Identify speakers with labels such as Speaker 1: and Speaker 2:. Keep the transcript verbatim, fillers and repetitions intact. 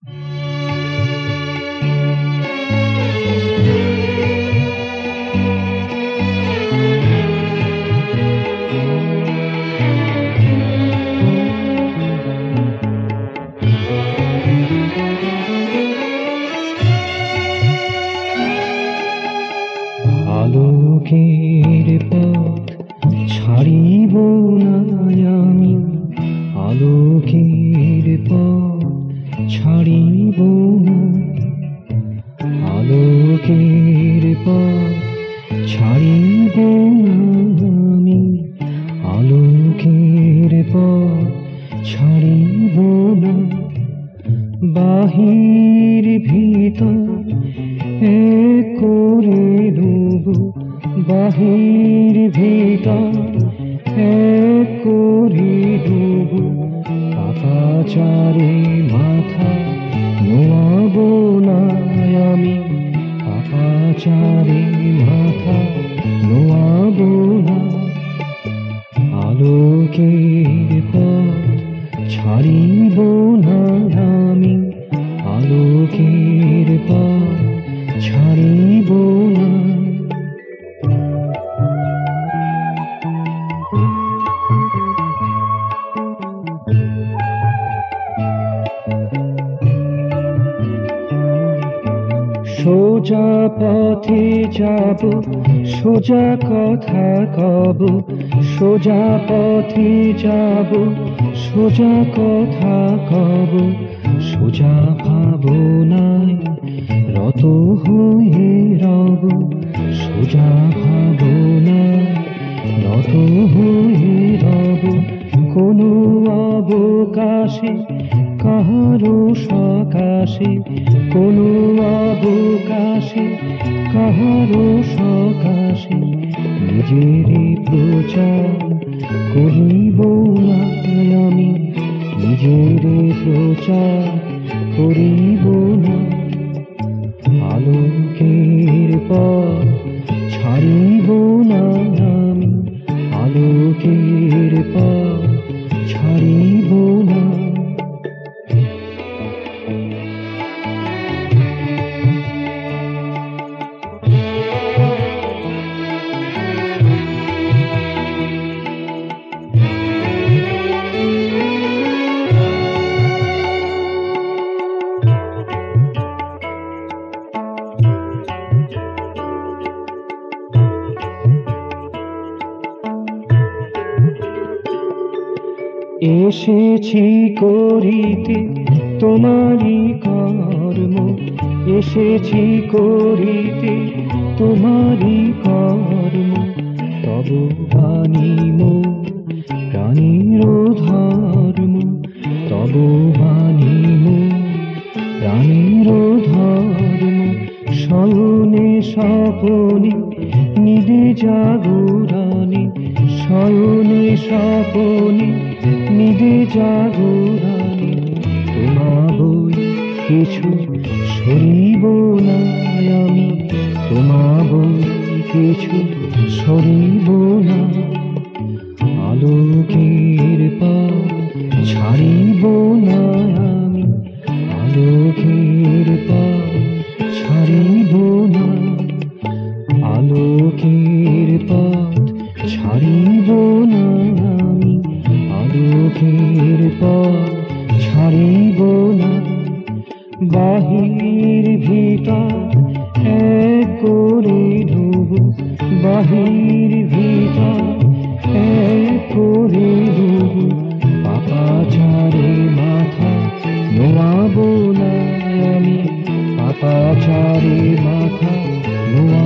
Speaker 1: আলোকের পথ ছাড়িব না আমি, আলোকের পথ ছাড়িব না, আলোকের পথ ছাড়িব না আমি, আলোকের পথ ছাড়িব না। বাহির ভিতর এক করে ডুব, বাহির ভিতর এক করে ডুব, পাপাচারে মাথা নোয়াব না আমি, পাপাচারে মাথা নোয়াব না। আলোকের পথ ছাড়িব না আমি, আলোকের পথ ছাড়িব না। সোজা পথে যাব, সোজা কথা কব, সোজা পথে যাব, সোজা কথা কব, সোজা ভাবনায় রত হয়ে রব, সোজা ভাবনায় রত হয়ে রব। কোনো অবকাশে কাহারো সকাশে, কোনো অবকাশে কাহারো সকাশে নিজের প্রচার করিব না আমি, নিজের প্রচার করিব না। আলোকের পথ ছাড়িব না আমি, আলোকের পথ ছাড়িব না। এসেছি করিতে তোমারই কর্ম, এসেছি করিতে তোমারই কর্ম। তব বাণী মোর প্রাণের ধর্ম, তব বাণী মোর প্রাণের ধর্ম। শয়নে স্বপনে নিদে জাগরণে, শয়নে স্বপনে নিদে জাগরণে তোমা বই কিছু সরিব না আমি, তোমা বই কিছু সরিব না। আলোকের পথ ছাড়িব না আমি, আলোকের পথ ছাড়িব না, আলোকের পথ ছাড়িব না আমি, আলোকের পথ ছাড়িব না। বাহির ভিতর এক করে ডুব, বাহির ভিতর এক করে ডুব, পাপাচারে মাথা নোয়াব না আমি, পাপাচারে মাথা নোয়াব